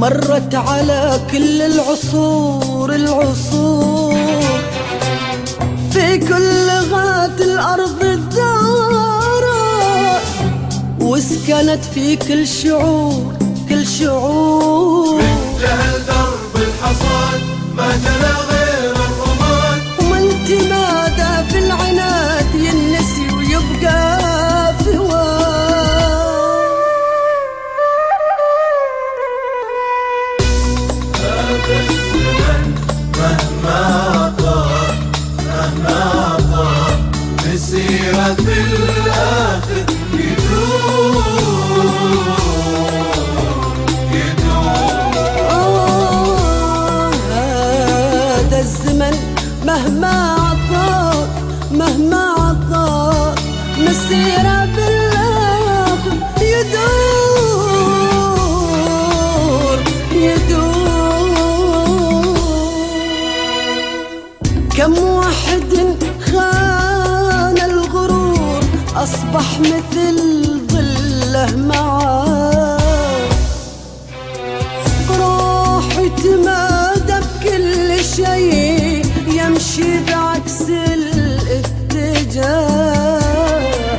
مرت على كل العصور في كل لغات الأرض الدارة، وسكنت في كل شعور من جهل درب الحصاد ما تلا غير الرماد، ومن تمادى في العناد ينسي ويبقى في واد. هذا الزمن مهما طال مسيرة في الآخر مهما عطار مسيرة بالآخر يدور. كم واحد خان الغرور أصبح مثل ظله معاه، روحي تمادى بكل شيء يمشي بعكس الاتجاه.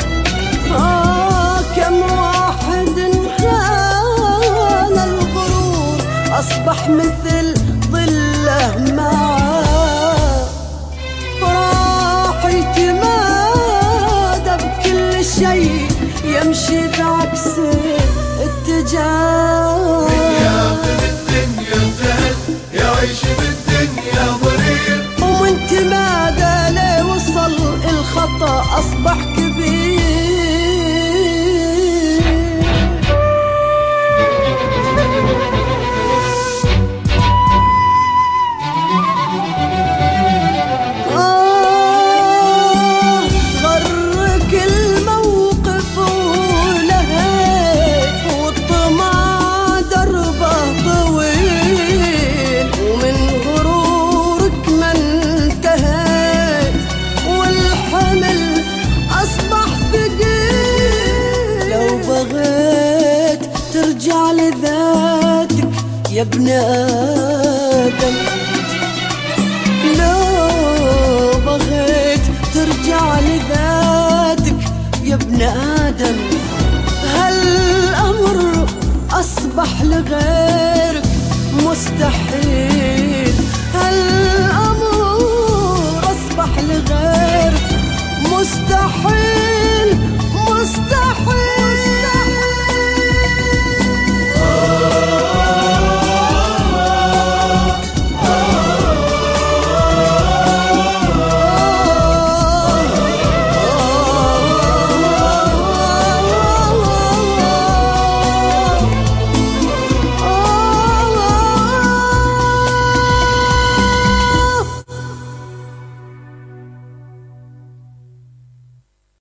كم واحد خان الغرور أصبح مثل ظله معاه، راحي تمادى بكل شيء يمشي بعكس الاتجاه. ياخذ الدنيا انتهت يعيش بالدنيا ضرير، ومن تمادى ليه وصل الخطأ أصبح كبير. غرك الموقف ولهيت، والطمع دربه طويل، ومن غرورك ما انتهيت، والحمل أصبح ثقيل. لو بغيت ترجع لذاتك يا ابن آدم، لو بغيت ترجع لذاتك يا ابن آدم، هالأمر أصبح لغيرك مستحيل، هالأمر أصبح لغيرك مستحيل.